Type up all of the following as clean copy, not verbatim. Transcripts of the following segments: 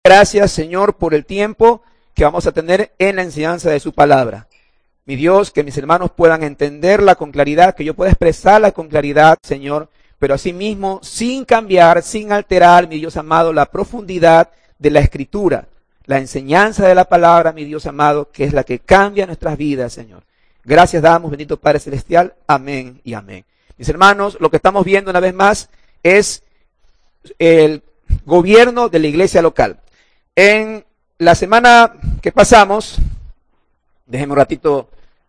Gracias, Señor, por el tiempo que vamos a tener en la enseñanza de su palabra. Mi Dios, que mis hermanos puedan entenderla con claridad, que yo pueda expresarla con claridad, Señor, pero asimismo sin cambiar, sin alterar, mi Dios amado, la profundidad de la Escritura, la enseñanza de la palabra, mi Dios amado, que es la que cambia nuestras vidas, Señor. Gracias damos, bendito Padre Celestial. Amén y amén. Mis hermanos, lo que estamos viendo una vez más es el gobierno de la iglesia local. En la semana que pasamos, déjenme un ratito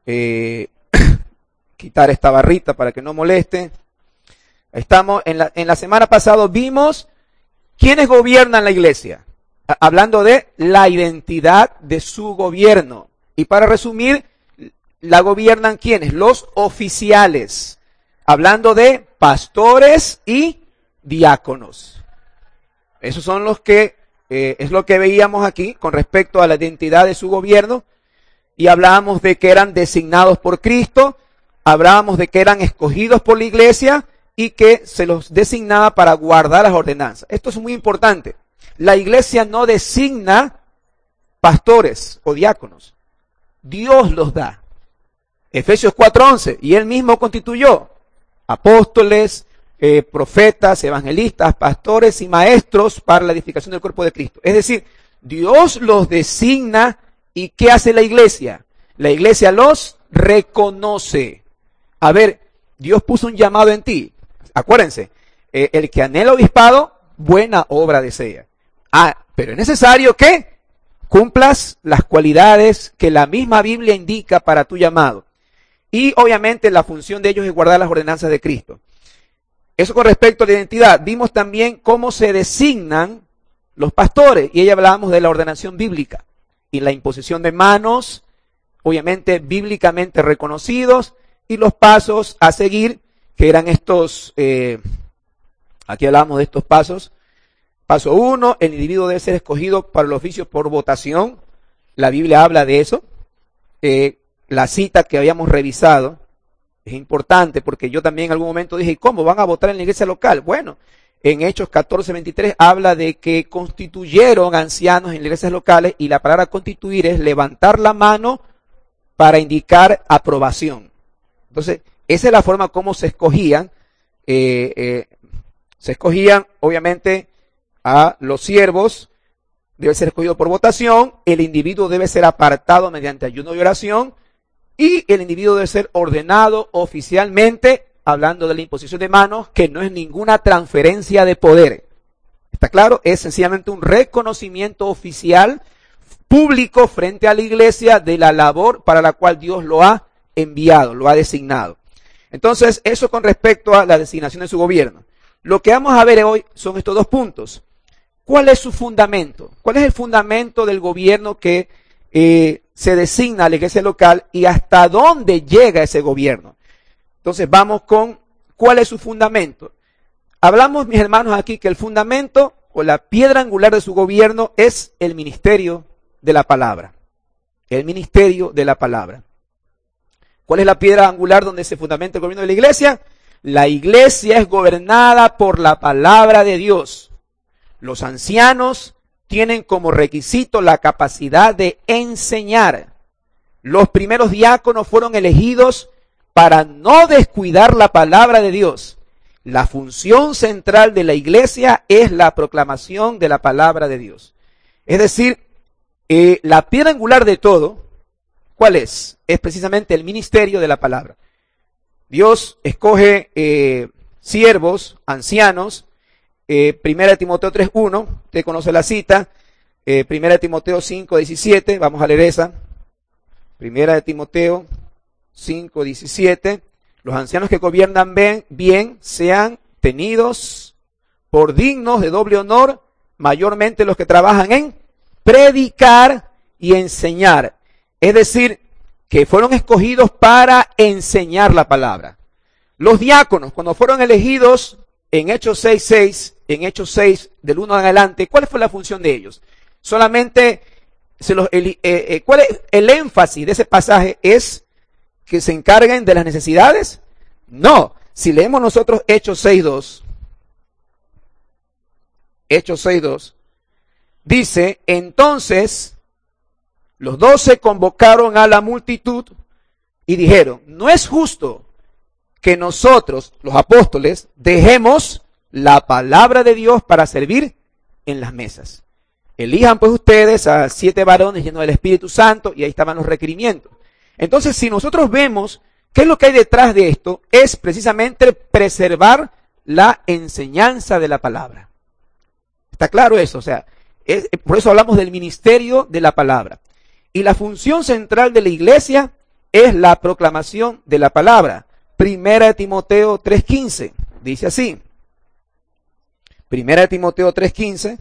quitar esta barrita para que no moleste. Estamos en la semana pasada vimos quiénes gobiernan la iglesia, hablando de la identidad de su gobierno. Y para resumir, la gobiernan ¿quiénes? Los oficiales, hablando de pastores y diáconos. Esos son los que es lo que veíamos aquí con respecto a la identidad de su gobierno, y hablábamos de que eran designados por Cristo, hablábamos de que eran escogidos por la iglesia y que se los designaba para guardar las ordenanzas. Esto es muy importante. La iglesia no designa pastores o diáconos, Dios los da. Efesios 4:11, y él mismo constituyó apóstoles, profetas, evangelistas, pastores y maestros para la edificación del cuerpo de Cristo. Es decir, Dios los designa. ¿Y qué hace la iglesia? La iglesia los reconoce. A ver, Dios puso un llamado en ti. Acuérdense, el que anhela obispado, buena obra desea. Pero es necesario que cumplas las cualidades que la misma Biblia indica para tu llamado. Y obviamente la función de ellos es guardar las ordenanzas de Cristo. Eso con respecto a la identidad. Vimos también cómo se designan los pastores. Y ahí hablábamos de la ordenación bíblica. Y la imposición de manos, obviamente bíblicamente reconocidos. Y los pasos a seguir, que eran estos, aquí hablamos de estos pasos. Paso 1, el individuo debe ser escogido para el oficio por votación. La Biblia habla de eso. La cita que habíamos revisado es importante porque yo también en algún momento dije, ¿cómo van a votar en la iglesia local? Bueno, en Hechos 14:23 habla de que constituyeron ancianos en las iglesias locales, y la palabra constituir es levantar la mano para indicar aprobación. Entonces, esa es la forma como se escogían. Se escogían, obviamente, a los siervos. Debe ser escogido por votación. El individuo debe ser apartado mediante ayuno y oración. Y el individuo debe ser ordenado oficialmente, hablando de la imposición de manos, que no es ninguna transferencia de poder. ¿Está claro? Es sencillamente un reconocimiento oficial, público, frente a la iglesia de la labor para la cual Dios lo ha enviado, lo ha designado. Entonces, eso con respecto a la designación de su gobierno. Lo que vamos a ver hoy son estos dos puntos. ¿Cuál es su fundamento? ¿Cuál es el fundamento del gobierno que se designa a la iglesia local y hasta dónde llega ese gobierno? Entonces vamos con cuál es su fundamento. Hablamos, mis hermanos, aquí que el fundamento o la piedra angular de su gobierno es el ministerio de la palabra. El ministerio de la palabra. ¿Cuál es la piedra angular donde se fundamenta el gobierno de la iglesia? La iglesia es gobernada por la palabra de Dios. Los ancianos tienen como requisito la capacidad de enseñar. Los primeros diáconos fueron elegidos para no descuidar la palabra de Dios. La función central de la iglesia es la proclamación de la palabra de Dios. Es decir, la piedra angular de todo, ¿cuál es? Es precisamente el ministerio de la palabra. Dios escoge siervos, ancianos. Primera de Timoteo 3:1, usted conoce la cita. Primera de Timoteo 5:17, vamos a leer esa. Primera de Timoteo 5:17, los ancianos que gobiernan bien sean tenidos por dignos de doble honor, mayormente los que trabajan en predicar y enseñar. Es decir, que fueron escogidos para enseñar la palabra. Los diáconos, cuando fueron elegidos en Hechos 6:6, en Hechos 6 del 1 en adelante, ¿cuál fue la función de ellos? Solamente, ¿cuál es el énfasis de ese pasaje? ¿Es que se encarguen de las necesidades? No. Si leemos nosotros Hechos 6:2, Dice, entonces los 12 convocaron a la multitud y dijeron, no es justo que nosotros, los apóstoles, dejemos la palabra de Dios para servir en las mesas. Elijan pues ustedes a 7 varones llenos del Espíritu Santo, y ahí estaban los requerimientos. Entonces, si nosotros vemos qué es lo que hay detrás de esto, es precisamente preservar la enseñanza de la palabra. ¿Está claro eso? O sea, por eso hablamos del ministerio de la palabra. Y la función central de la iglesia es la proclamación de la palabra. Primera de Timoteo 3:15, dice así. Primera de Timoteo 3:15,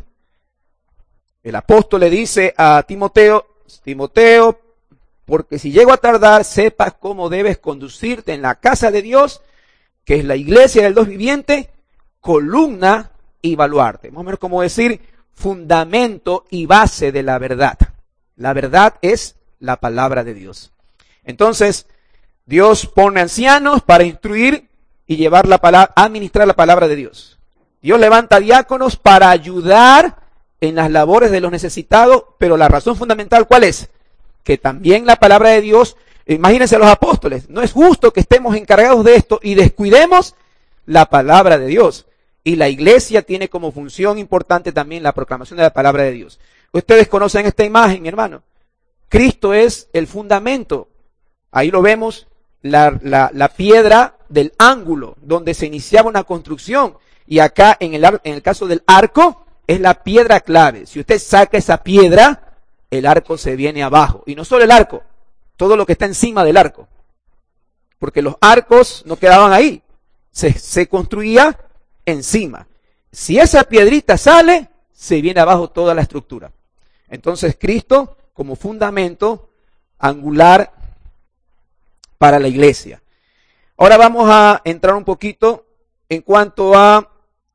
el apóstol le dice a Timoteo, Timoteo, porque si llego a tardar, sepas cómo debes conducirte en la casa de Dios, que es la iglesia del Dios viviente, columna y baluarte. Vamos a ver cómo decir fundamento y base de la verdad. La verdad es la palabra de Dios. Entonces, Dios pone ancianos para instruir y llevar la palabra, administrar la palabra de Dios. Dios levanta diáconos para ayudar en las labores de los necesitados, pero la razón fundamental, ¿cuál es? Que también la palabra de Dios, imagínense a los apóstoles, no es justo que estemos encargados de esto y descuidemos la palabra de Dios. Y la iglesia tiene como función importante también la proclamación de la palabra de Dios. Ustedes conocen esta imagen, mi hermano. Cristo es el fundamento. Ahí lo vemos, la piedra del ángulo, donde se iniciaba una construcción. Y acá, en el caso del arco, es la piedra clave. Si usted saca esa piedra, el arco se viene abajo. Y no solo el arco, todo lo que está encima del arco. Porque los arcos no quedaban ahí. Se construía encima. Si esa piedrita sale, se viene abajo toda la estructura. Entonces Cristo como fundamento angular para la iglesia. Ahora vamos a entrar un poquito en cuanto a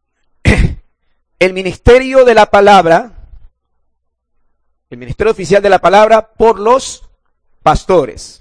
el ministerio de la palabra, el ministerio oficial de la palabra por los pastores.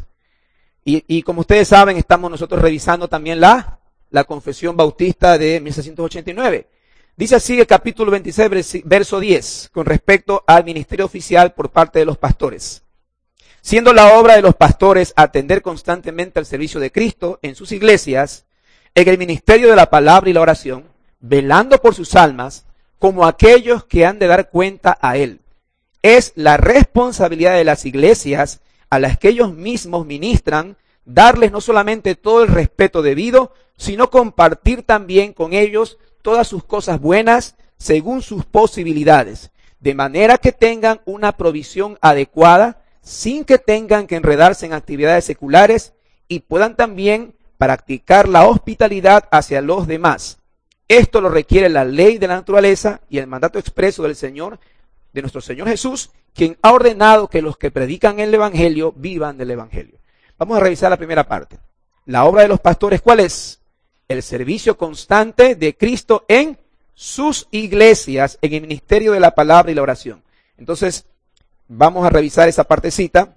Y como ustedes saben, estamos nosotros revisando también la Confesión Bautista de 1689. Dice así el capítulo 26, verso 10, con respecto al ministerio oficial por parte de los pastores. Siendo la obra de los pastores atender constantemente al servicio de Cristo en sus iglesias, en el ministerio de la palabra y la oración, velando por sus almas, como aquellos que han de dar cuenta a Él. Es la responsabilidad de las iglesias a las que ellos mismos ministran, darles no solamente todo el respeto debido, sino compartir también con ellos todas sus cosas buenas según sus posibilidades, de manera que tengan una provisión adecuada, sin que tengan que enredarse en actividades seculares y puedan también practicar la hospitalidad hacia los demás. Esto lo requiere la ley de la naturaleza y el mandato expreso del Señor, de nuestro Señor Jesús, quien ha ordenado que los que predican el Evangelio vivan del Evangelio. Vamos a revisar la primera parte. La obra de los pastores, ¿cuál es? El servicio constante de Cristo en sus iglesias, en el ministerio de la palabra y la oración. Entonces, vamos a revisar esa partecita,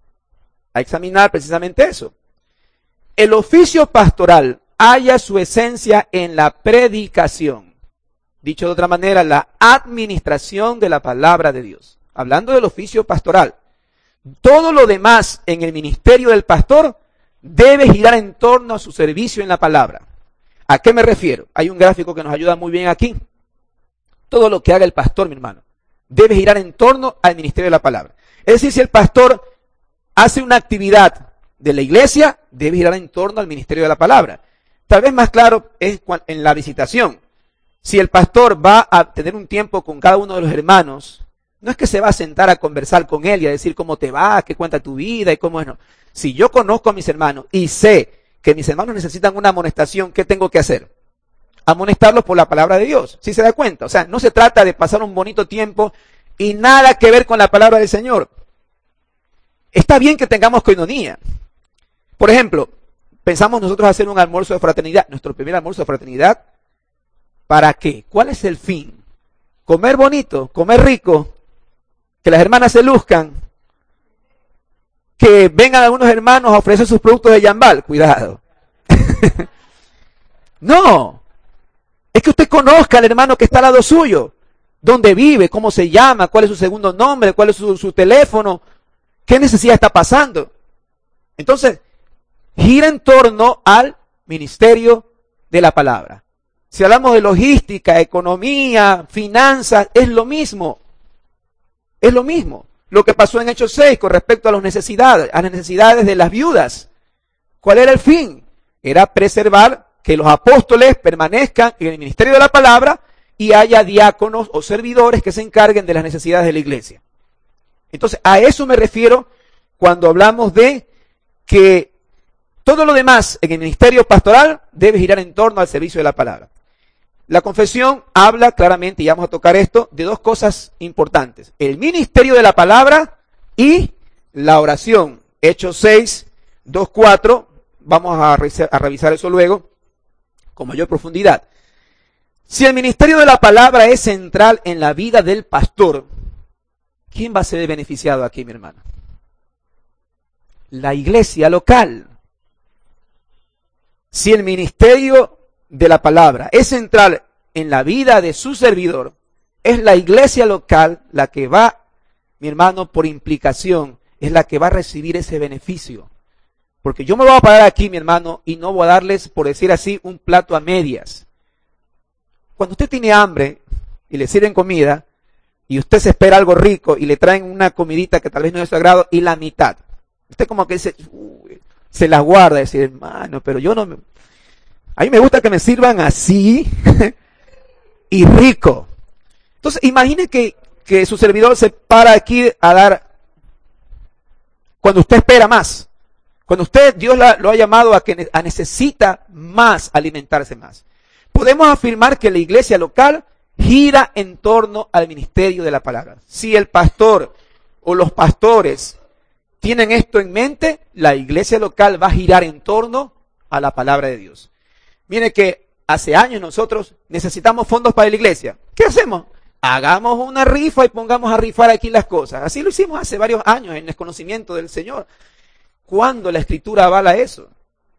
a examinar precisamente eso. El oficio pastoral halla su esencia en la predicación. Dicho de otra manera, la administración de la palabra de Dios. Hablando del oficio pastoral. Todo lo demás en el ministerio del pastor debe girar en torno a su servicio en la palabra. ¿A qué me refiero? Hay un gráfico que nos ayuda muy bien aquí. Todo lo que haga el pastor, mi hermano, debe girar en torno al ministerio de la palabra. Es decir, si el pastor hace una actividad de la iglesia, debe girar en torno al ministerio de la palabra. Tal vez más claro es en la visitación. Si el pastor va a tener un tiempo con cada uno de los hermanos, no es que se va a sentar a conversar con él y a decir cómo te va, qué cuenta tu vida y cómo es. No. Si yo conozco a mis hermanos y sé que mis hermanos necesitan una amonestación, ¿qué tengo que hacer? Amonestarlos por la palabra de Dios. ¿Sí se da cuenta? O sea, no se trata de pasar un bonito tiempo y nada que ver con la palabra del Señor. Está bien que tengamos coinonía. Por ejemplo, pensamos nosotros hacer un almuerzo de fraternidad, nuestro primer almuerzo de fraternidad. ¿Para qué? ¿Cuál es el fin? ¿Comer bonito? ¿Comer rico? ¿Que las hermanas se luzcan? ¿Que vengan algunos hermanos a ofrecer sus productos de Yambal? Cuidado. No. Es que usted conozca al hermano que está al lado suyo. dónde vive, cómo se llama, cuál es su segundo nombre, cuál es su teléfono, qué necesidad está pasando. Entonces, gira en torno al ministerio de la palabra. Si hablamos de logística, economía, finanzas, es lo mismo. Es lo mismo. Lo que pasó en Hechos 6 con respecto a las necesidades de las viudas. ¿Cuál era el fin? Era preservar que los apóstoles permanezcan en el ministerio de la palabra y haya diáconos o servidores que se encarguen de las necesidades de la iglesia. Entonces, a eso me refiero cuando hablamos de que todo lo demás en el ministerio pastoral debe girar en torno al servicio de la palabra. La confesión habla claramente, y vamos a tocar esto, de dos cosas importantes. El ministerio de la palabra y la oración. Hechos 6, 2, 4. Vamos a revisar eso luego con mayor profundidad. Si el ministerio de la palabra es central en la vida del pastor, ¿quién va a ser beneficiado aquí, mi hermano? La iglesia local. Si el ministerio de la palabra es central en la vida de su servidor, es la iglesia local la que va, mi hermano, por implicación, es la que va a recibir ese beneficio. Porque yo me voy a parar aquí, mi hermano, y no voy a darles, por decir así, un plato a medias. Cuando usted tiene hambre y le sirven comida, y usted se espera algo rico y le traen una comidita que tal vez no es de su agrado, y la mitad. Usted como que se la guarda, decir, hermano, pero yo no me... A mí me gusta que me sirvan así y rico. Entonces, imagine que su servidor se para aquí a dar, cuando usted espera más. Cuando Dios lo ha llamado a necesita más, alimentarse más. Podemos afirmar que la iglesia local gira en torno al ministerio de la palabra. Si el pastor o los pastores tienen esto en mente, la iglesia local va a girar en torno a la palabra de Dios. Mire que hace años nosotros necesitamos fondos para la iglesia. ¿Qué hacemos? Hagamos una rifa y pongamos a rifar aquí las cosas. Así lo hicimos hace varios años en el conocimiento del Señor. ¿Cuándo la Escritura avala eso?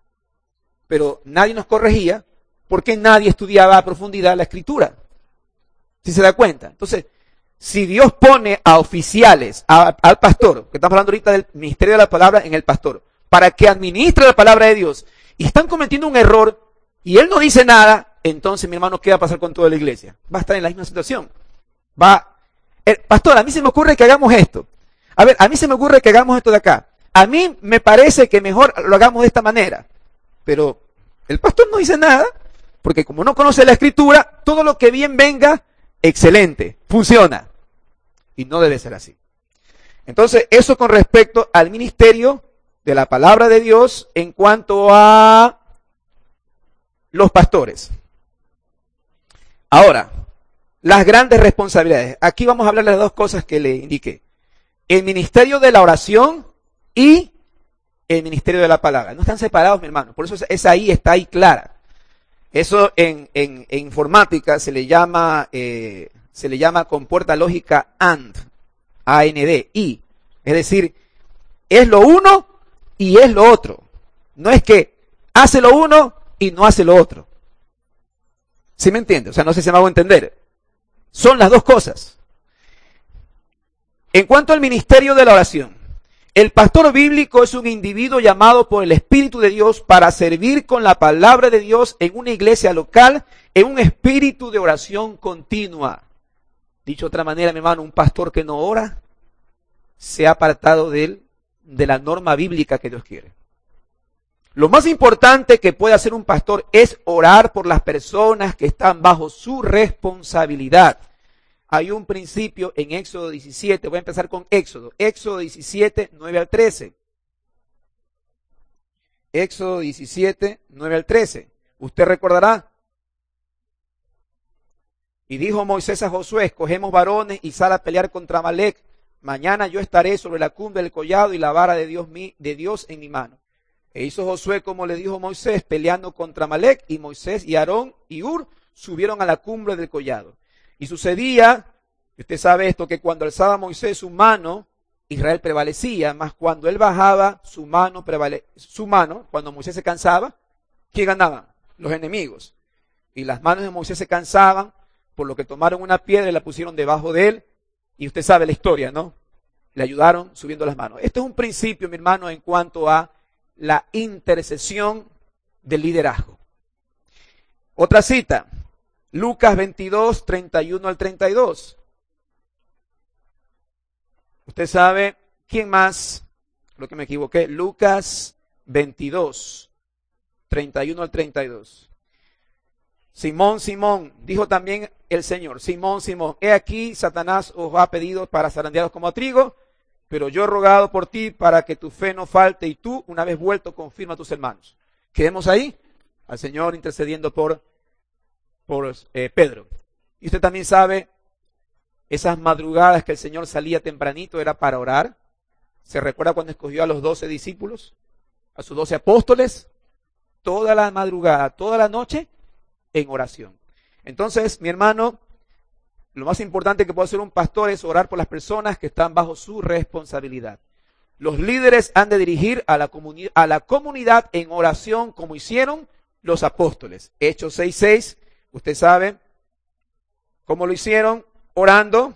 Pero nadie nos corregía porque nadie estudiaba a profundidad la Escritura. ¿Sí se da cuenta? Entonces, si Dios pone a oficiales, al pastor, que estamos hablando ahorita del ministerio de la palabra en el pastor, para que administre la palabra de Dios, y están cometiendo un error, y él no dice nada, entonces, mi hermano, ¿qué va a pasar con toda la iglesia? Va a estar en la misma situación. Pastor, a mí se me ocurre que hagamos esto. A ver, a mí se me ocurre que hagamos esto de acá. A mí me parece que mejor lo hagamos de esta manera. Pero el pastor no dice nada, porque como no conoce la Escritura, todo lo que bien venga, excelente, funciona. Y no debe ser así. Entonces, eso con respecto al ministerio de la palabra de Dios en cuanto a los pastores. Ahora, las grandes responsabilidades. Aquí vamos a hablar de las dos cosas que le indiqué. El ministerio de la oración y el ministerio de la palabra. No están separados, mi hermano. Por eso está ahí clara. Eso en informática se le llama compuerta lógica AND, A-N-D, I. Es decir, es lo uno y es lo otro. No es que hace lo uno y no hace lo otro. ¿Sí me entiende? O sea, no sé si me hago entender. Son las dos cosas. En cuanto al ministerio de la oración, el pastor bíblico es un individuo llamado por el Espíritu de Dios para servir con la palabra de Dios en una iglesia local, en un espíritu de oración continua. Dicho de otra manera, mi hermano, un pastor que no ora se ha apartado de la norma bíblica que Dios quiere. Lo más importante que puede hacer un pastor es orar por las personas que están bajo su responsabilidad. Hay un principio en Éxodo 17, voy a empezar con Éxodo 17, 9 al 13. Éxodo 17, 9 al 13. Usted recordará. Y dijo Moisés a Josué, escogemos varones y sal a pelear contra Amalec. Mañana yo estaré sobre la cumbre del collado y la vara de Dios en mi mano. E hizo Josué como le dijo Moisés, peleando contra Amalec, y Moisés y Aarón y Hur subieron a la cumbre del collado. Y sucedía, usted sabe esto, que cuando alzaba Moisés su mano, Israel prevalecía, mas cuando él bajaba su mano, cuando Moisés se cansaba, ¿quién ganaba? Los enemigos. Y las manos de Moisés se cansaban por lo que tomaron una piedra y la pusieron debajo de él, y usted sabe la historia, ¿no? Le ayudaron subiendo las manos. Esto es un principio, mi hermano, en cuanto a la intercesión del liderazgo. Otra cita, Lucas 22, 31 al 32. Usted sabe, ¿quién más? Lo que me equivoqué, Lucas 22, 31 al 32. Simón, Simón, dijo también el Señor, Simón, Simón, he aquí Satanás os ha pedido para zarandearos como a trigo, pero yo he rogado por ti para que tu fe no falte y tú, una vez vuelto, confirma a tus hermanos. Quedemos ahí, al Señor intercediendo por Pedro. Y usted también sabe, esas madrugadas que el Señor salía tempranito era para orar. ¿Se recuerda cuando escogió a los 12 discípulos? A sus 12 apóstoles, toda la madrugada, toda la noche, en oración. Entonces, mi hermano, lo más importante que puede hacer un pastor es orar por las personas que están bajo su responsabilidad. Los líderes han de dirigir a la comunidad en oración como hicieron los apóstoles. Hechos 6:6, usted sabe cómo lo hicieron, orando.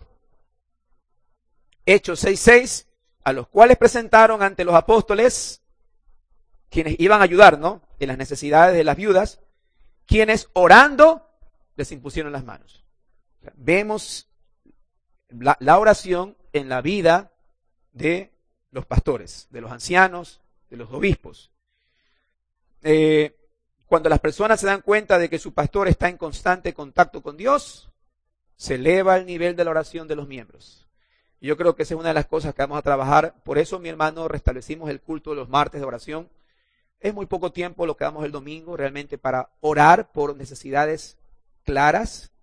Hechos 6:6, a los cuales presentaron ante los apóstoles, quienes iban a ayudar, ¿no?, en las necesidades de las viudas, quienes orando les impusieron las manos. O sea, vemos la oración en la vida de los pastores, de los ancianos, de los obispos. Cuando las personas se dan cuenta de que su pastor está en constante contacto con Dios, se eleva el nivel de la oración de los miembros. Y yo creo que esa es una de las cosas que vamos a trabajar. Por eso, mi hermano, restablecimos el culto de los martes de oración. Es muy poco tiempo lo que damos el domingo realmente para orar por necesidades claras.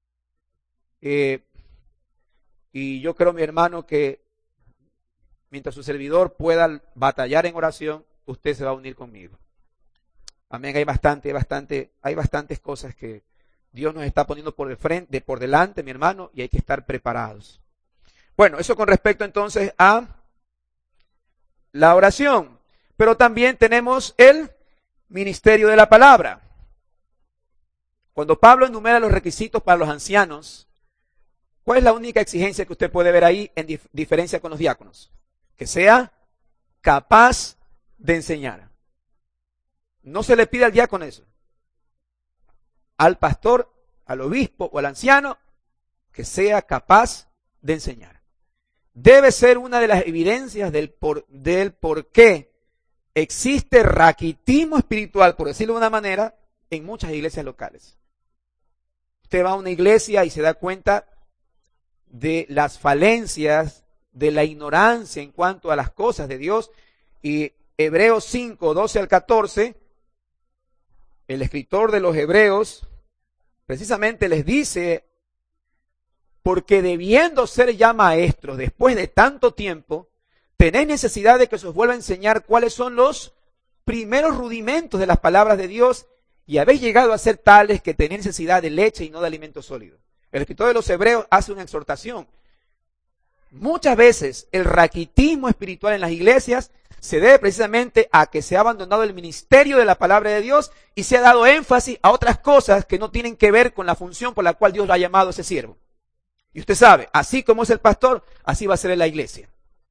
Y yo creo, mi hermano, que mientras su servidor pueda batallar en oración, usted se va a unir conmigo. Amén. Hay bastantes cosas que Dios nos está poniendo por delante, mi hermano, y hay que estar preparados. Bueno, eso con respecto entonces a la oración. Pero también tenemos el ministerio de la palabra. Cuando Pablo enumera los requisitos para los ancianos, ¿cuál es la única exigencia que usted puede ver ahí en diferencia con los diáconos? Que sea capaz de enseñar. No se le pide al diácono eso. Al pastor, al obispo o al anciano, que sea capaz de enseñar. Debe ser una de las evidencias del por qué existe raquitismo espiritual, por decirlo de una manera, en muchas iglesias locales. Usted va a una iglesia y se da cuenta de las falencias, de la ignorancia en cuanto a las cosas de Dios. Y Hebreos 5, 12 al 14, el escritor de los Hebreos precisamente les dice, porque debiendo ser ya maestros después de tanto tiempo, tenéis necesidad de que se os vuelva a enseñar cuáles son los primeros rudimentos de las palabras de Dios y habéis llegado a ser tales que tenéis necesidad de leche y no de alimento sólido. El escritor de los Hebreos hace una exhortación. Muchas veces el raquitismo espiritual en las iglesias se debe precisamente a que se ha abandonado el ministerio de la palabra de Dios y se ha dado énfasis a otras cosas que no tienen que ver con la función por la cual Dios lo ha llamado a ese siervo. Y usted sabe, así como es el pastor, así va a ser en la iglesia.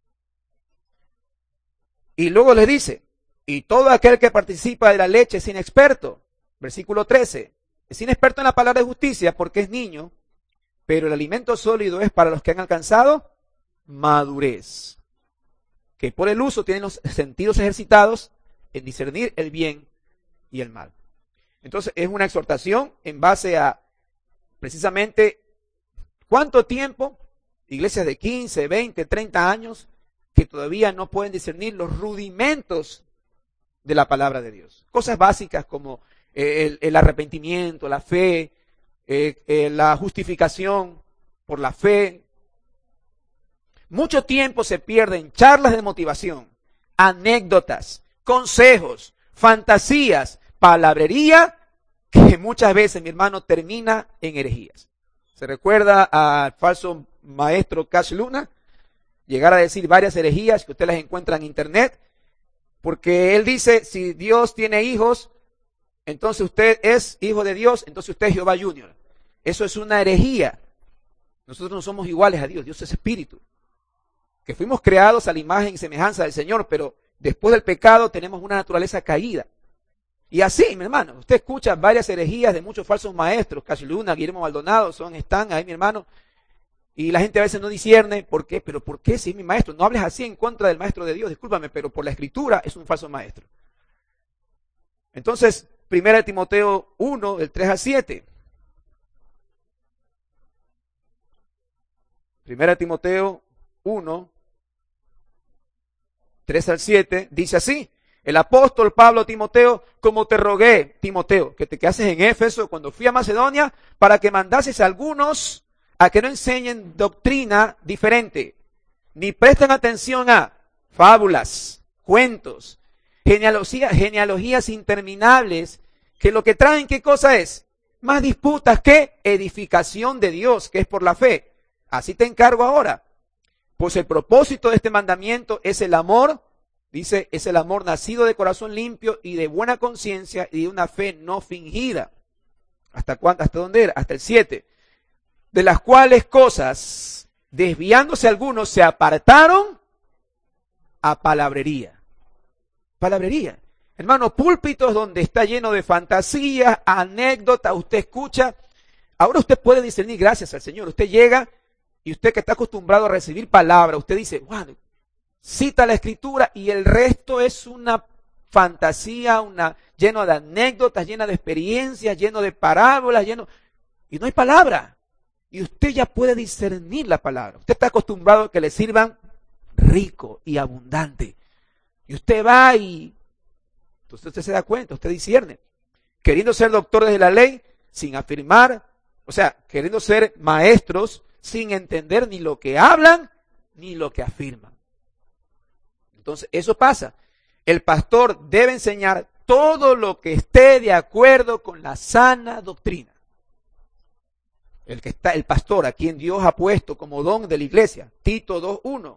Y luego les dice, y todo aquel que participa de la leche es inexperto. Versículo 13, es inexperto en la palabra de justicia porque es niño, pero el alimento sólido es para los que han alcanzado madurez, que por el uso tienen los sentidos ejercitados en discernir el bien y el mal. Entonces es una exhortación en base a precisamente cuánto tiempo, iglesias de 15, 20, 30 años, que todavía no pueden discernir los rudimentos de la palabra de Dios. Cosas básicas como el arrepentimiento, la fe, la justificación por la fe. Mucho tiempo se pierde en charlas de motivación, anécdotas, consejos, fantasías, palabrería, que muchas veces, mi hermano, termina en herejías. ¿Se recuerda al falso maestro Cash Luna? Llegar a decir varias herejías que usted las encuentra en internet, porque él dice, si Dios tiene hijos, entonces usted es hijo de Dios, entonces usted es Jehová Junior. Eso es una herejía. Nosotros no somos iguales a Dios. Dios es espíritu. Que fuimos creados a la imagen y semejanza del Señor, pero después del pecado tenemos una naturaleza caída. Y así, mi hermano, usted escucha varias herejías de muchos falsos maestros, Cacho Luna, Guillermo Maldonado, están ahí, mi hermano, y la gente a veces no discierne, ¿por qué? Pero ¿por qué si es mi maestro? No hables así en contra del maestro de Dios, discúlpame, pero por la escritura es un falso maestro. Entonces, 1 Timoteo 1, del 3 al 7. 1 Timoteo 1, 3 al 7, dice así: el apóstol Pablo a Timoteo, como te rogué, Timoteo, que te quedases en Éfeso cuando fui a Macedonia, para que mandases a algunos a que no enseñen doctrina diferente, ni presten atención a fábulas, cuentos, genealogías interminables, que lo que traen, ¿qué cosa es? Más disputas que edificación de Dios, que es por la fe. Así te encargo ahora. Pues el propósito de este mandamiento es el amor. Dice, es el amor nacido de corazón limpio y de buena conciencia y de una fe no fingida. ¿Hasta cuánto? ¿Hasta dónde era? Hasta el 7. De las cuales cosas, desviándose algunos, se apartaron a palabrería. Palabrería. Hermano, púlpitos donde está lleno de fantasías, anécdotas, usted escucha. Ahora usted puede discernir gracias al Señor. Usted llega y usted que está acostumbrado a recibir palabra, usted dice, wow, cita la escritura y el resto es una fantasía, lleno de anécdotas, llena de experiencias, lleno de parábolas, y no hay palabra. Y usted ya puede discernir la palabra. Usted está acostumbrado a que le sirvan rico y abundante. Y usted va y entonces usted se da cuenta, usted discierne. Queriendo ser doctores de la ley, sin afirmar, o sea, queriendo ser maestros, sin entender ni lo que hablan, ni lo que afirman. Entonces, eso pasa. El pastor debe enseñar todo lo que esté de acuerdo con la sana doctrina. El pastor a quien Dios ha puesto como don de la iglesia, Tito 2:1.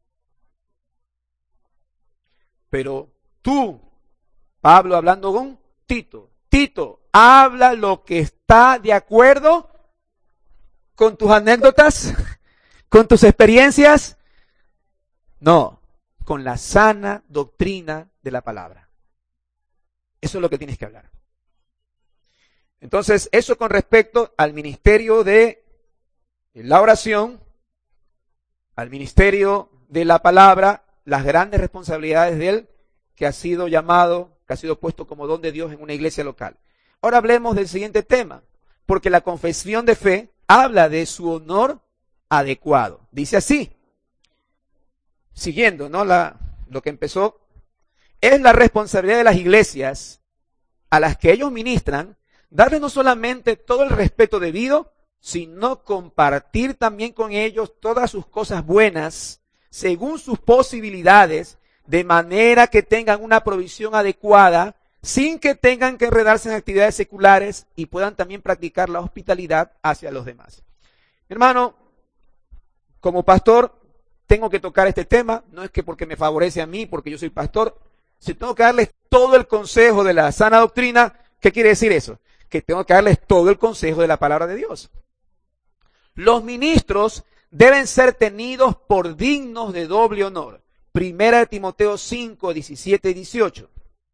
Pero tú, Pablo hablando con Tito, habla lo que está de acuerdo con tus anécdotas, con tus experiencias. No, con la sana doctrina de la palabra. Eso es lo que tienes que hablar. Entonces, eso con respecto al ministerio de la oración, al ministerio de la palabra, las grandes responsabilidades de él, que ha sido llamado, que ha sido puesto como don de Dios en una iglesia local. Ahora hablemos del siguiente tema, porque la confesión de fe habla de su honor adecuado. Dice así, siguiendo, ¿no? Lo que empezó, es la responsabilidad de las iglesias a las que ellos ministran, darles no solamente todo el respeto debido, sino compartir también con ellos todas sus cosas buenas, según sus posibilidades, de manera que tengan una provisión adecuada, sin que tengan que enredarse en actividades seculares y puedan también practicar la hospitalidad hacia los demás. Mi hermano, como pastor, tengo que tocar este tema, no es que porque me favorece a mí, porque yo soy pastor, si tengo que darles todo el consejo de la sana doctrina, ¿qué quiere decir eso? Que tengo que darles todo el consejo de la palabra de Dios. Los ministros deben ser tenidos por dignos de doble honor. 1 Timoteo 5, 17 y 18.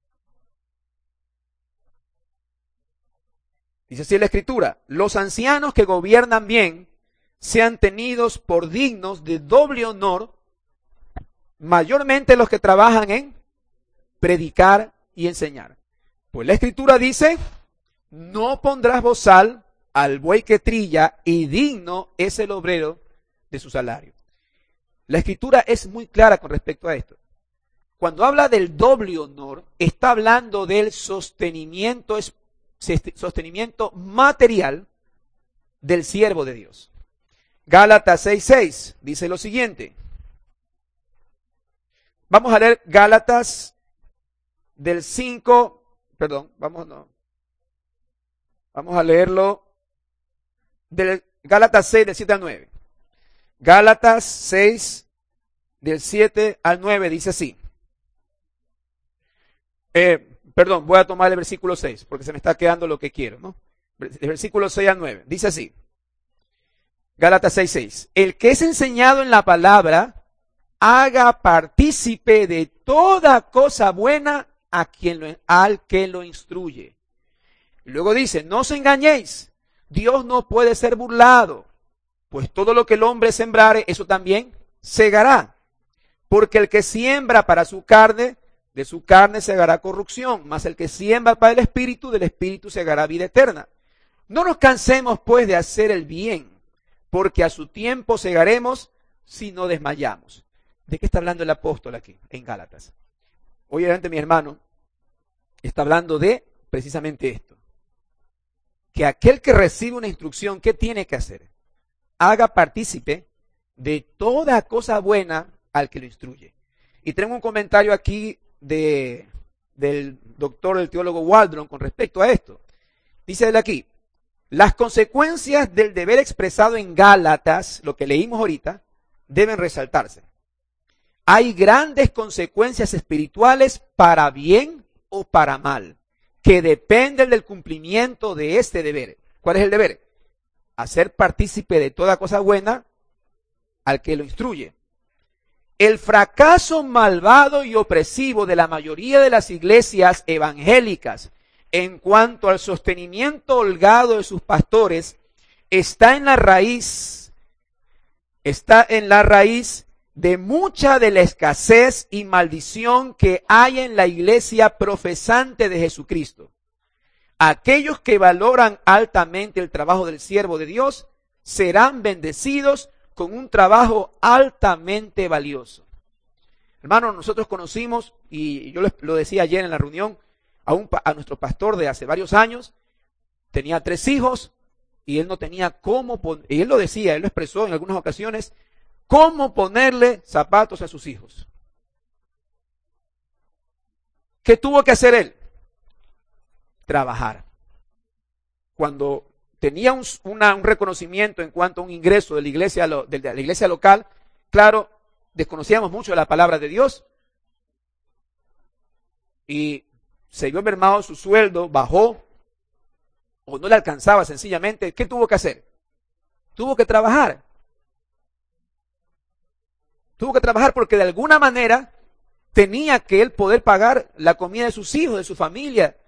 Dice así la Escritura: los ancianos que gobiernan bien sean tenidos por dignos de doble honor, mayormente los que trabajan en predicar y enseñar. Pues la Escritura dice: no pondrás bozal al buey que trilla, y digno es el obrero de su salario. La Escritura es muy clara con respecto a esto. Cuando habla del doble honor, está hablando del sostenimiento material del siervo de Dios. Gálatas 6:6 dice lo siguiente. Vamos a leer Gálatas del 5, perdón, vamos a leerlo del Gálatas 6 del 7 al 9. Gálatas 6 del 7 al 9 dice así. Voy a tomar el versículo 6 porque se me está quedando lo que quiero, ¿no? versículos 6 al 9. Dice así. Gálatas 6:6. El que es enseñado en la palabra, haga partícipe de toda cosa buena al que lo instruye. Luego dice, no os engañéis, Dios no puede ser burlado, pues todo lo que el hombre sembrare, eso también segará. Porque el que siembra para su carne, de su carne segará corrupción, mas el que siembra para el espíritu, del espíritu segará vida eterna. No nos cansemos pues de hacer el bien, porque a su tiempo segaremos si no desmayamos. ¿De qué está hablando el apóstol aquí en Gálatas? Obviamente, mi hermano, está hablando de precisamente esto. Que aquel que recibe una instrucción, ¿qué tiene que hacer? Haga partícipe de toda cosa buena al que lo instruye. Y tengo un comentario aquí del doctor, el teólogo Waldron, con respecto a esto. Dice él aquí, las consecuencias del deber expresado en Gálatas, lo que leímos ahorita, deben resaltarse. Hay grandes consecuencias espirituales para bien o para mal, que dependen del cumplimiento de este deber. ¿Cuál es el deber? Hacer partícipe de toda cosa buena al que lo instruye. El fracaso malvado y opresivo de la mayoría de las iglesias evangélicas en cuanto al sostenimiento holgado de sus pastores está en la raíz de mucha de la escasez y maldición que hay en la iglesia profesante de Jesucristo. Aquellos que valoran altamente el trabajo del siervo de Dios serán bendecidos con un trabajo altamente valioso. Hermanos, nosotros conocimos, y yo lo decía ayer en la reunión, a nuestro pastor de hace varios años. Tenía 3 hijos y él no tenía cómo, y él lo decía, él lo expresó en algunas ocasiones, cómo ponerle zapatos a sus hijos. ¿Qué tuvo que hacer él? Trabajar. Cuando tenía un reconocimiento en cuanto a un ingreso de la iglesia local, claro, desconocíamos mucho de la palabra de Dios y se vio mermado su sueldo, bajó o no le alcanzaba sencillamente. ¿Qué tuvo que hacer? Tuvo que trabajar. Tuvo que trabajar porque de alguna manera tenía que él poder pagar la comida de sus hijos, de su familia.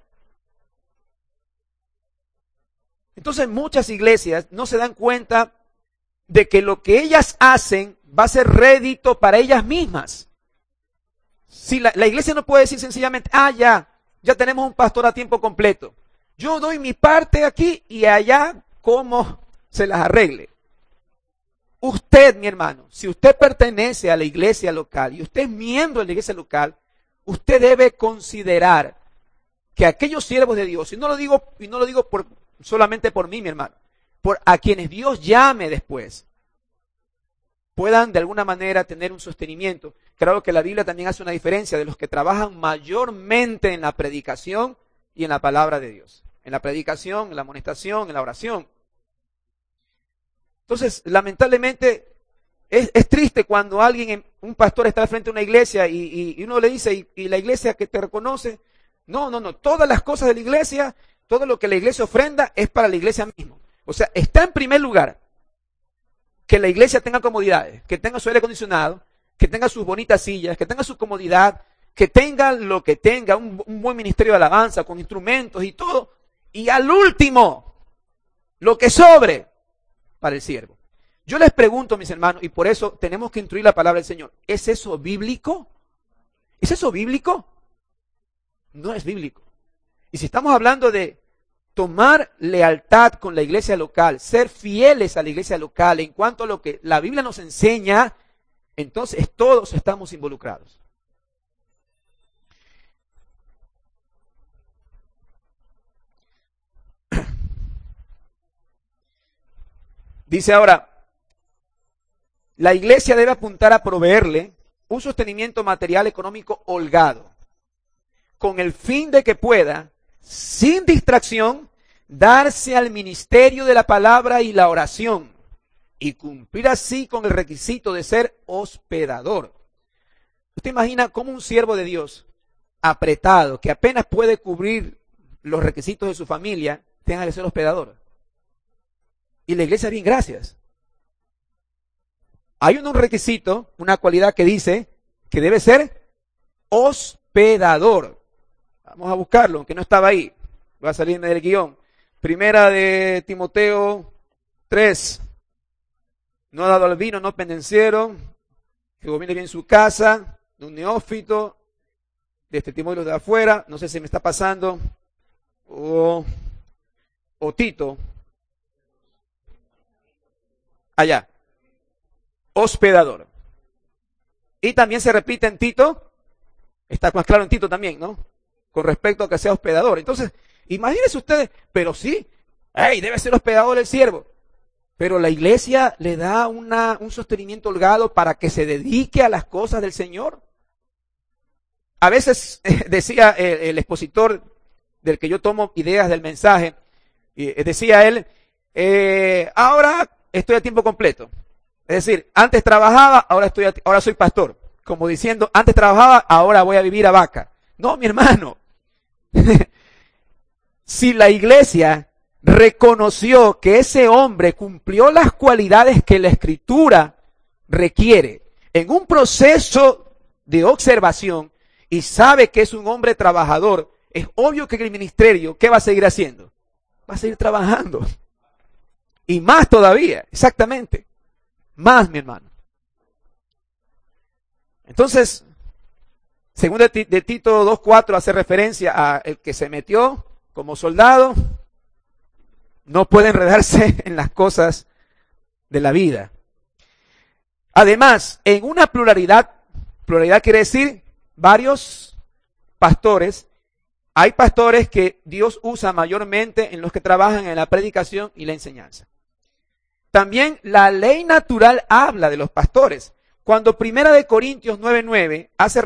Entonces muchas iglesias no se dan cuenta de que lo que ellas hacen va a ser rédito para ellas mismas. Si la iglesia no puede decir sencillamente, ya tenemos un pastor a tiempo completo. Yo doy mi parte aquí y allá como se las arregle. Usted, mi hermano, si usted pertenece a la iglesia local y usted es miembro de la iglesia local, usted debe considerar que aquellos siervos de Dios, y no lo digo solamente por mí, mi hermano, por a quienes Dios llame después, puedan de alguna manera tener un sostenimiento. Claro que la Biblia también hace una diferencia de los que trabajan mayormente en la predicación y en la palabra de Dios. En la predicación, en la amonestación, en la oración. Entonces, lamentablemente, es triste cuando un pastor está al frente de una iglesia y uno le dice, y la iglesia que te reconoce, no, todas las cosas de la iglesia, todo lo que la iglesia ofrenda es para la iglesia misma. O sea, está en primer lugar que la iglesia tenga comodidades, que tenga su aire acondicionado, que tenga sus bonitas sillas, que tenga su comodidad, que tenga lo que tenga, un buen ministerio de alabanza con instrumentos y todo. Y al último, lo que sobre para el siervo. Yo les pregunto, mis hermanos, y por eso tenemos que instruir la palabra del Señor, ¿es eso bíblico? ¿Es eso bíblico? No es bíblico. Y si estamos hablando de tomar lealtad con la iglesia local, ser fieles a la iglesia local en cuanto a lo que la Biblia nos enseña, entonces todos estamos involucrados. Dice ahora, la iglesia debe apuntar a proveerle un sostenimiento material económico holgado, con el fin de que pueda, sin distracción, darse al ministerio de la palabra y la oración, y cumplir así con el requisito de ser hospedador. ¿Usted imagina cómo un siervo de Dios, apretado, que apenas puede cubrir los requisitos de su familia, tenga que ser hospedador. Y la iglesia, bien, gracias. Hay un requisito, una cualidad que dice que debe ser hospedador. Vamos a buscarlo, aunque no estaba ahí. Va a salirme del guión. Primera de Timoteo 3. No ha dado al vino, no pendenciero, que gobierne bien su casa, de un neófito, de testimonios de afuera, no sé si me está pasando, o Tito. Allá. Hospedador. Y también se repite en Tito, está más claro en Tito también, ¿no? Con respecto a que sea hospedador. Entonces, imagínense ustedes, pero sí, hey, debe ser hospedador el siervo. Pero la iglesia le da un sostenimiento holgado para que se dedique a las cosas del Señor. A veces decía el expositor del que yo tomo ideas del mensaje, decía él, ahora estoy a tiempo completo. Es decir, antes trabajaba, ahora soy pastor. Como diciendo, antes trabajaba, ahora voy a vivir a vaca. No, mi hermano. Si la iglesia reconoció que ese hombre cumplió las cualidades que la Escritura requiere en un proceso de observación y sabe que es un hombre trabajador, es obvio que el ministerio, ¿qué va a seguir haciendo? Va a seguir trabajando. Y más todavía, exactamente. Más, mi hermano. Entonces, según de Tito 2:4 hace referencia a el que se metió como soldado, no puede enredarse en las cosas de la vida. Además, en una pluralidad quiere decir varios pastores. Hay pastores que Dios usa mayormente en los que trabajan en la predicación y la enseñanza. También la ley natural habla de los pastores. Cuando 1 Corintios 9:9 hace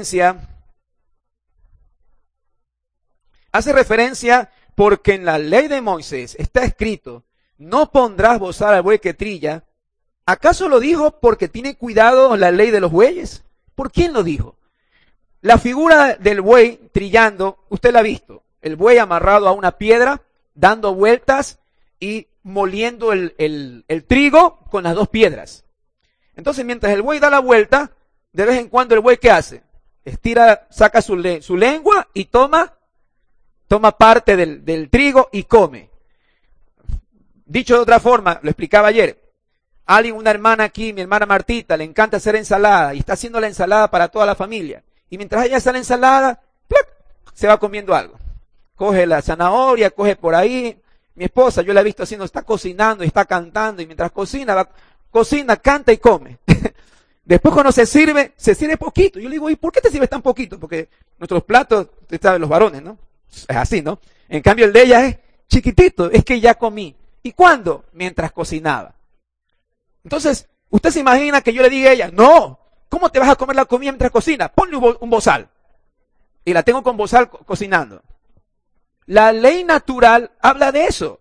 referencia porque en la ley de Moisés está escrito, no pondrás bozal al buey que trilla. ¿Acaso lo dijo porque tiene cuidado la ley de los bueyes? ¿Por quién lo dijo? La figura del buey trillando, usted la ha visto. El buey amarrado a una piedra, dando vueltas y moliendo el trigo con las dos piedras. Entonces, mientras el buey da la vuelta, de vez en cuando el buey, ¿qué hace? Estira, saca su lengua y toma parte del trigo y come. Dicho de otra forma, lo explicaba ayer, una hermana aquí, mi hermana Martita, le encanta hacer ensalada y está haciendo la ensalada para toda la familia. Y mientras ella hace la ensalada, ¡plac!, se va comiendo algo. Coge la zanahoria, coge por ahí. Mi esposa, yo la he visto haciendo, está cocinando y está cantando, y mientras cocina, canta y come. Después cuando se sirve poquito. Yo le digo, ¿y por qué te sirves tan poquito? Porque nuestros platos, usted sabe, los varones, ¿no? Es así, ¿no? En cambio el de ella es chiquitito, es que ya comí. ¿Y cuándo? Mientras cocinaba. Entonces, usted se imagina que yo le diga a ella, no, ¿cómo te vas a comer la comida mientras cocina? Ponle un bozal. Y la tengo con bozal cocinando. La ley natural habla de eso.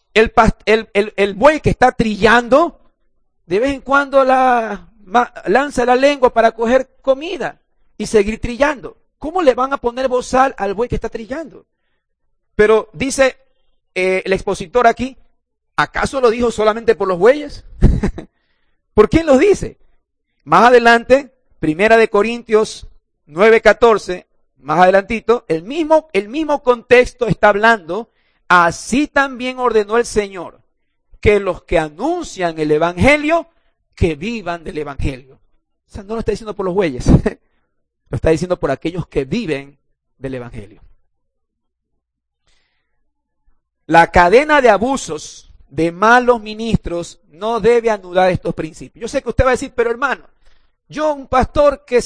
El buey que está trillando, de vez en cuando lanza la lengua para coger comida y seguir trillando. ¿Cómo le van a poner bozal al buey que está trillando? Pero dice el expositor aquí, ¿acaso lo dijo solamente por los bueyes? ¿Por quién los dice? Más adelante, 1 Corintios 9:14, más adelantito, el mismo contexto está hablando, así también ordenó el Señor, que los que anuncian el evangelio, que vivan del evangelio. O sea, no lo está diciendo por los bueyes, lo está diciendo por aquellos que viven del evangelio. La cadena de abusos de malos ministros no debe anular estos principios. Yo sé que usted va a decir, pero hermano, yo un pastor que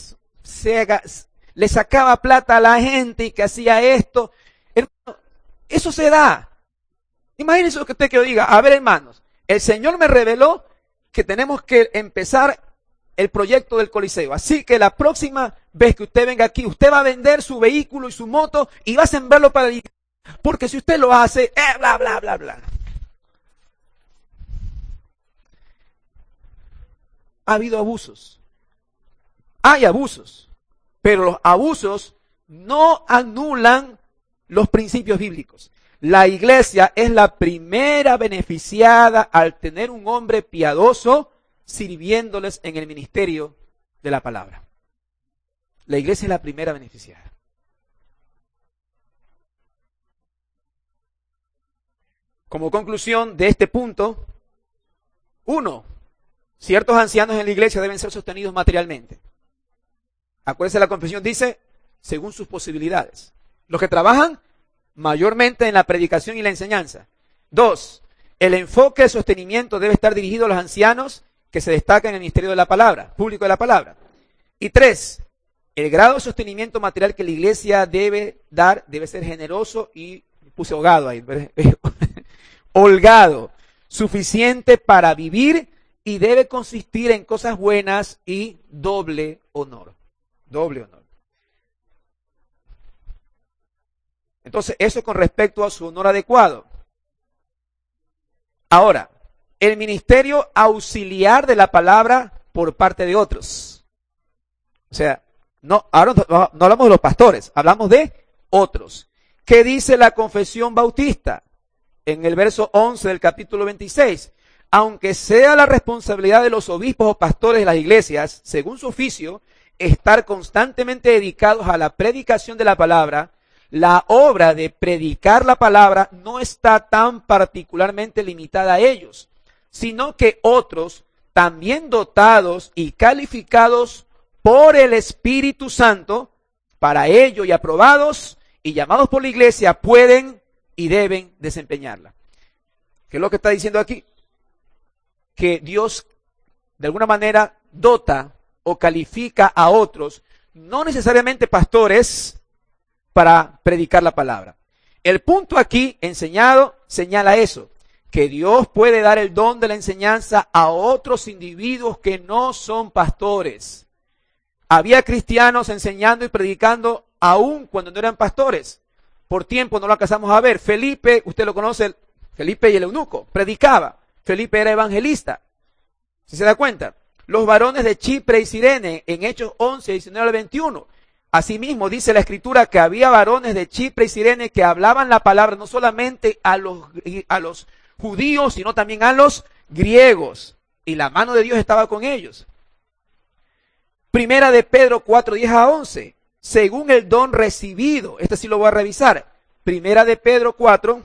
le sacaba plata a la gente y que hacía esto, hermano, eso se da. Imagínense lo que usted que diga, a ver hermanos, el Señor me reveló que tenemos que empezar el proyecto del Coliseo. Así que la próxima vez que usted venga aquí, usted va a vender su vehículo y su moto y va a sembrarlo para el... Porque si usted lo hace, bla, bla, bla, bla. Ha habido abusos. Hay abusos. Pero los abusos no anulan los principios bíblicos. La iglesia es la primera beneficiada al tener un hombre piadoso sirviéndoles en el ministerio de la palabra. La iglesia es la primera beneficiada. Como conclusión de este punto, 1. Ciertos ancianos en la iglesia deben ser sostenidos materialmente. Acuérdense, la confesión dice, según sus posibilidades. Los que trabajan mayormente en la predicación y la enseñanza. 2. El enfoque de sostenimiento debe estar dirigido a los ancianos que se destacan en el ministerio de la palabra, público de la palabra. Y 3. El grado de sostenimiento material que la iglesia debe dar debe ser generoso y, puse ahogado ahí, holgado, suficiente para vivir y debe consistir en cosas buenas y doble honor. Doble honor. Entonces, eso con respecto a su honor adecuado. Ahora, el ministerio auxiliar de la palabra por parte de otros. O sea, ahora no hablamos de los pastores, hablamos de otros. ¿Qué dice la confesión bautista? En el verso 11 del capítulo 26. Aunque sea la responsabilidad de los obispos o pastores de las iglesias, según su oficio, estar constantemente dedicados a la predicación de la palabra, la obra de predicar la palabra no está tan particularmente limitada a ellos, sino que otros, también dotados y calificados por el Espíritu Santo, para ello y aprobados y llamados por la iglesia, pueden y deben desempeñarla. ¿Qué es lo que está diciendo aquí? Que Dios de alguna manera dota o califica a otros, no necesariamente pastores, para predicar la palabra. El punto aquí enseñado señala eso, que Dios puede dar el don de la enseñanza a otros individuos que no son pastores. Había cristianos enseñando y predicando aún cuando no eran pastores. Por tiempo no lo alcanzamos a ver. Felipe, usted lo conoce, Felipe y el eunuco, predicaba. Felipe era evangelista. ¿Sí se da cuenta? Los varones de Chipre y Cirene, en Hechos 11, 19 al 21. Asimismo, dice la Escritura que había varones de Chipre y Cirene que hablaban la palabra no solamente a los judíos, sino también a los griegos. Y la mano de Dios estaba con ellos. Primera de Pedro 4, 10 a 11. Según el don recibido. Este sí lo voy a revisar. Primera de Pedro 4.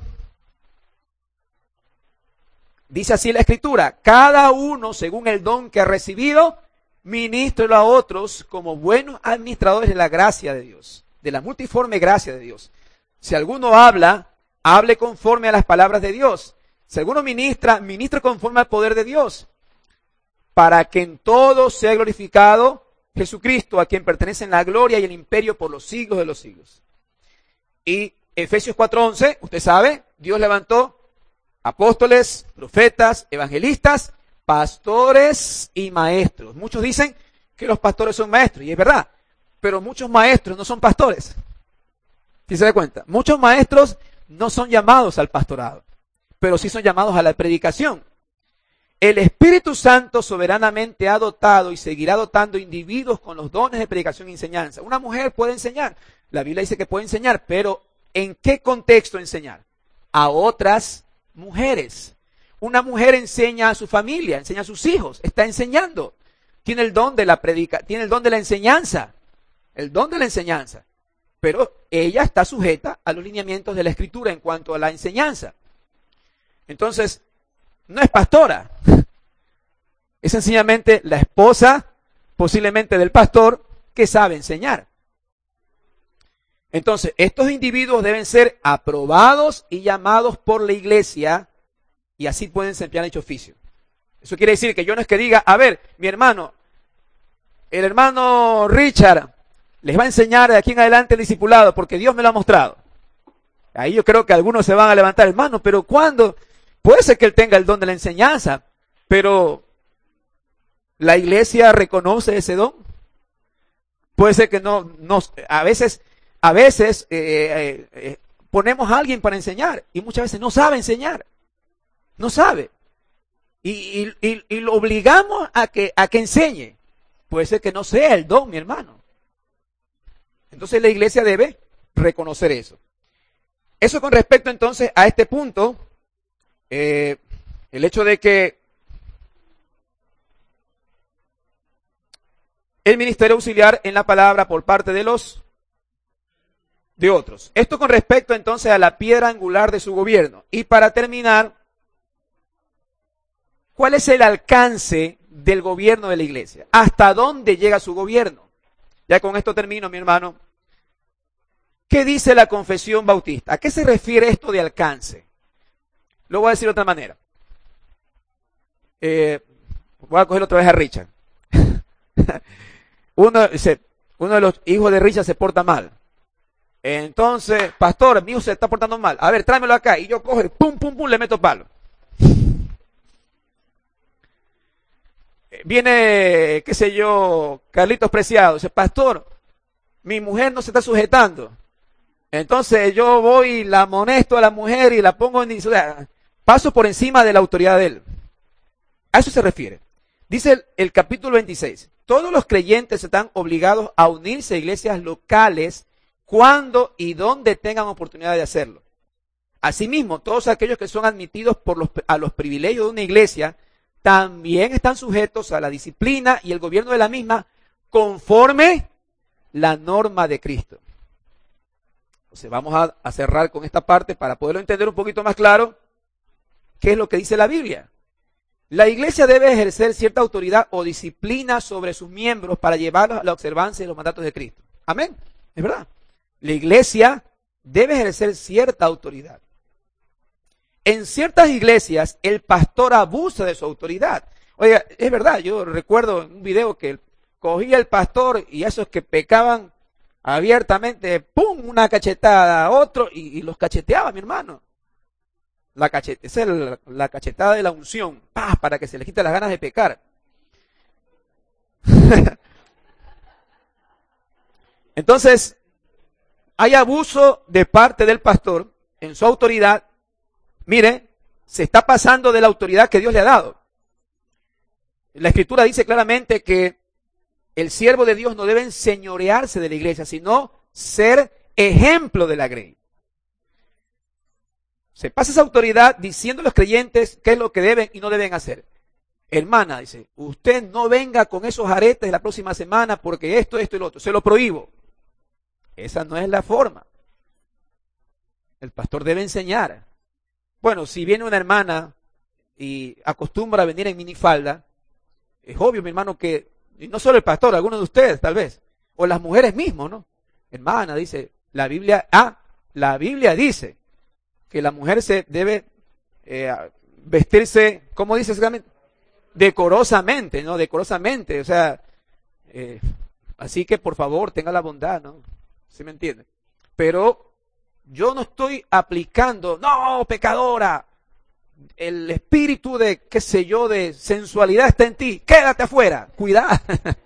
Dice así la Escritura. Cada uno, según el don que ha recibido, ministrelo a otros como buenos administradores de la gracia de Dios, de la multiforme gracia de Dios. Si alguno habla, hable conforme a las palabras de Dios. Si alguno ministra, ministre conforme al poder de Dios, para que en todo sea glorificado Jesucristo, a quien pertenecen la gloria y el imperio por los siglos de los siglos. Y Efesios 4:11, usted sabe, Dios levantó apóstoles, profetas, evangelistas, pastores y maestros. Muchos dicen que los pastores son maestros, y es verdad, pero muchos maestros no son pastores. ¿Sí se da cuenta? Muchos maestros no son llamados al pastorado, pero sí son llamados a la predicación. El Espíritu Santo soberanamente ha dotado y seguirá dotando individuos con los dones de predicación y enseñanza. Una mujer puede enseñar, la Biblia dice que puede enseñar, pero ¿en qué contexto enseñar? A otras mujeres. Una mujer enseña a su familia, enseña a sus hijos, está enseñando. Tiene el don de la tiene el don de la enseñanza. El don de la enseñanza. Pero ella está sujeta a los lineamientos de la Escritura en cuanto a la enseñanza. Entonces, no es pastora. Es sencillamente la esposa, posiblemente del pastor, que sabe enseñar. Entonces, estos individuos deben ser aprobados y llamados por la iglesia, y así pueden desempeñar dicho oficio. Eso quiere decir que yo no es que diga, a ver, mi hermano, el hermano Richard les va a enseñar de aquí en adelante el discipulado, porque Dios me lo ha mostrado. Ahí yo creo que algunos se van a levantar, hermano, pero ¿cuándo? Puede ser que él tenga el don de la enseñanza, pero ¿la iglesia reconoce ese don? Puede ser que no a veces ponemos a alguien para enseñar y muchas veces no sabe enseñar. No sabe. Y lo obligamos a que enseñe. Puede ser que no sea el don, mi hermano. Entonces la iglesia debe reconocer eso. Eso con respecto entonces a este punto, el hecho de que el ministerio auxiliar en la palabra por parte de otros. Esto con respecto entonces a la piedra angular de su gobierno. Y para terminar, ¿cuál es el alcance del gobierno de la iglesia? ¿Hasta dónde llega su gobierno? Ya con esto termino, mi hermano. ¿Qué dice la confesión bautista? ¿A qué se refiere esto de alcance? Lo voy a decir de otra manera. Voy a coger otra vez a Richard. Uno de los hijos de Richard se porta mal. Entonces, pastor, mi hijo se está portando mal. A ver, tráemelo acá. Y yo cojo, pum, pum, pum, le meto palo. Viene, qué sé yo, Carlitos Preciado. Dice, pastor, mi mujer no se está sujetando. Entonces yo voy y la amonesto a la mujer y la pongo o sea, paso por encima de la autoridad de él. A eso se refiere. Dice el capítulo 26. Todos los creyentes están obligados a unirse a iglesias locales cuando y donde tengan oportunidad de hacerlo. Asimismo, todos aquellos que son admitidos a los privilegios de una iglesia también están sujetos a la disciplina y el gobierno de la misma conforme la norma de Cristo. Entonces vamos a cerrar con esta parte para poderlo entender un poquito más claro. ¿Qué es lo que dice la Biblia? La iglesia debe ejercer cierta autoridad o disciplina sobre sus miembros para llevarlos a la observancia de los mandatos de Cristo. Amén. Es verdad. La iglesia debe ejercer cierta autoridad. En ciertas iglesias, el pastor abusa de su autoridad. Oiga, es verdad, yo recuerdo en un video que cogía el pastor y esos que pecaban abiertamente, ¡pum!, una cachetada a otro y los cacheteaba, mi hermano. Esa es la cachetada de la unción, ¡pah!, para que se les quite las ganas de pecar. Entonces, hay abuso de parte del pastor en su autoridad. Mire, se está pasando de la autoridad que Dios le ha dado. La Escritura dice claramente que el siervo de Dios no debe enseñorearse de la iglesia, sino ser ejemplo de la grey. Se pasa esa autoridad diciendo a los creyentes qué es lo que deben y no deben hacer. Hermana, dice, usted no venga con esos aretes la próxima semana porque esto y lo otro. Se lo prohíbo. Esa no es la forma. El pastor debe enseñar. Bueno, si viene una hermana y acostumbra a venir en minifalda, es obvio, mi hermano, que, y no solo el pastor, algunos de ustedes tal vez, o las mujeres mismos, ¿no? Hermana, dice, la Biblia dice que la mujer se debe vestirse, ¿cómo dice exactamente? Decorosamente, ¿no? Decorosamente, o sea, así que por favor, tenga la bondad, ¿no? ¿Sí me entiende? Pero yo no estoy aplicando, no, pecadora, el espíritu de, qué sé yo, de sensualidad está en ti, quédate afuera, cuidado.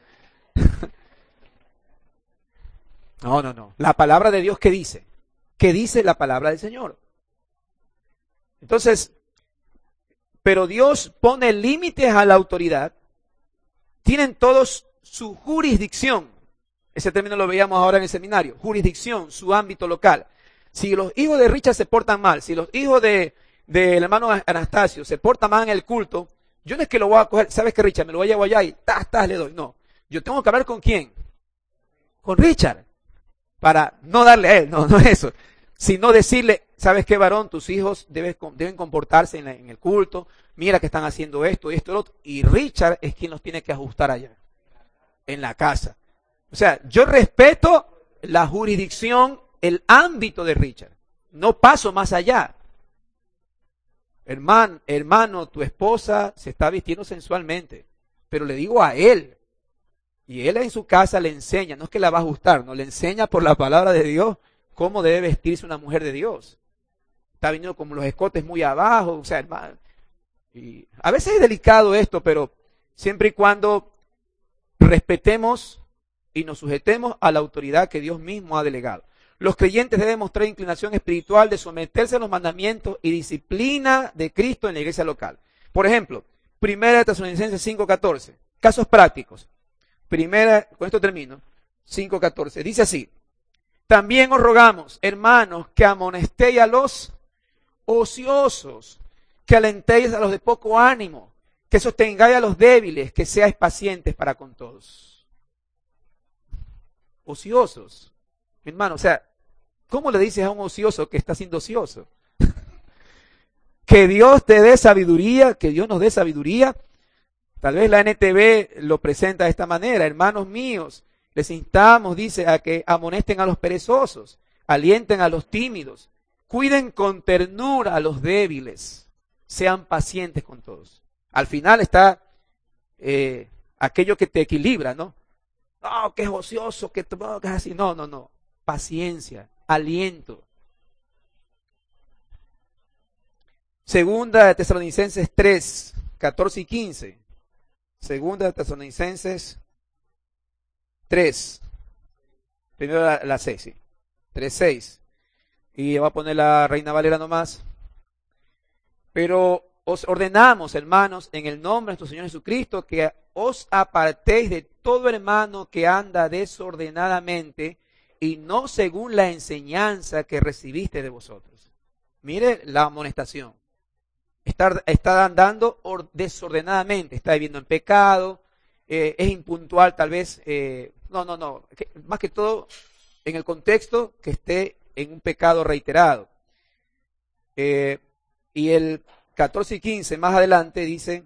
No. La palabra de Dios, ¿qué dice? ¿Qué dice la palabra del Señor? Entonces, pero Dios pone límites a la autoridad. Tienen todos su jurisdicción. Ese término lo veíamos ahora en el seminario. Jurisdicción, su ámbito local. Si los hijos de Richard se portan mal, si los hijos del hermano Anastasio se portan mal en el culto, yo no es que lo voy a coger, ¿sabes qué, Richard? Me lo voy a llevar allá y le doy. No, yo tengo que hablar ¿con quién? Con Richard. Para no darle a él, no es eso. Sino decirle, ¿sabes qué, varón? Tus hijos deben comportarse en el culto. Mira que están haciendo esto, lo otro. Y Richard es quien los tiene que ajustar allá, en la casa. O sea, yo respeto la jurisdicción, el ámbito de Richard. No paso más allá. Hermano, tu esposa se está vistiendo sensualmente. Pero le digo a él. Y él en su casa le enseña, no es que la va a ajustar, no, le enseña por la palabra de Dios cómo debe vestirse una mujer de Dios. Está viniendo con los escotes muy abajo, o sea, hermano. Y a veces es delicado esto, pero siempre y cuando respetemos y nos sujetemos a la autoridad que Dios mismo ha delegado. Los creyentes deben mostrar inclinación espiritual de someterse a los mandamientos y disciplina de Cristo en la iglesia local. Por ejemplo, 1 Tesalonicenses 5:14, casos prácticos. Con esto termino, 5:14, dice así: También os rogamos, hermanos, que amonestéis a los ociosos, que alentéis a los de poco ánimo, que sostengáis a los débiles, que seáis pacientes para con todos. Ociosos. Mi hermano, o sea, ¿cómo le dices a un ocioso que está siendo ocioso? Que Dios te dé sabiduría, que Dios nos dé sabiduría. Tal vez la NTV lo presenta de esta manera. Hermanos míos, les instamos, dice, a que amonesten a los perezosos, alienten a los tímidos, cuiden con ternura a los débiles, sean pacientes con todos. Al final está aquello que te equilibra, ¿no? No, que es ocioso, que es así. No, no, no. Paciencia, aliento. Segunda de Tesalonicenses 3, 14 y 15. Segunda de Tesalonicenses 3. Primero la 6, sí. 3, 6. Y voy a poner la Reina Valera nomás. Pero os ordenamos, hermanos, en el nombre de nuestro Señor Jesucristo, que os apartéis de todo hermano que anda desordenadamente y no según la enseñanza que recibiste de vosotros. Mire la amonestación. Está andando desordenadamente, está viviendo en pecado, es impuntual tal vez, no, más que todo en el contexto que esté en un pecado reiterado. Y el 14 y 15 más adelante dice,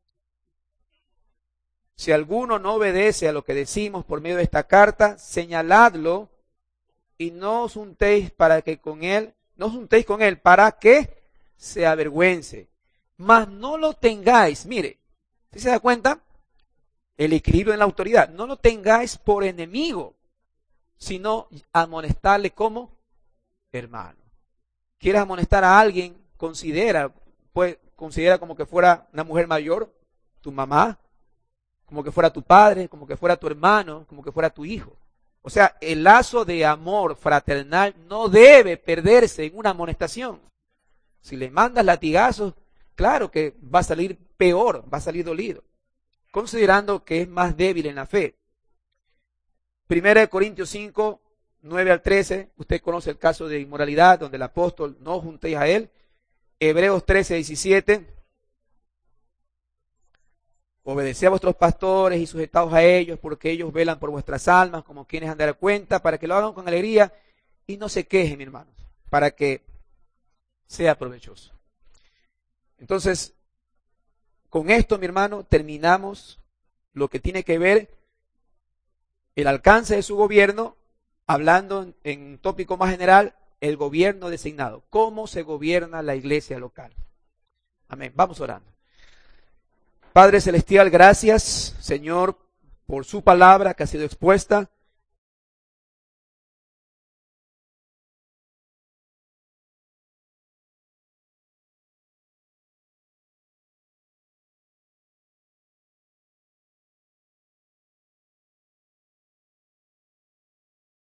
si alguno no obedece a lo que decimos por medio de esta carta, señaladlo y no os juntéis con él para que se avergüence, mas no lo tengáis, mire, ¿sí se da cuenta? El equilibrio en la autoridad, no lo tengáis por enemigo, sino amonestarle como hermano. ¿Quieres amonestar a alguien? Considera como que fuera una mujer mayor, tu mamá, como que fuera tu padre, como que fuera tu hermano, como que fuera tu hijo. O sea, el lazo de amor fraternal no debe perderse en una amonestación. Si le mandas latigazos, claro que va a salir peor, va a salir dolido, considerando que es más débil en la fe. 1 Corintios 5, 9 al 13, usted conoce el caso de inmoralidad, donde el apóstol no os juntéis a él. Hebreos 13, 17, obedeced a vuestros pastores y sujetaos a ellos, porque ellos velan por vuestras almas, como quienes han de dar cuenta, para que lo hagan con alegría y no se quejen, mi hermano, para que sea provechoso. Entonces, con esto, mi hermano, terminamos lo que tiene que ver el alcance de su gobierno, hablando en un tópico más general, el gobierno designado. ¿Cómo se gobierna la iglesia local? Amén. Vamos orando. Padre Celestial, gracias, Señor, por su palabra que ha sido expuesta.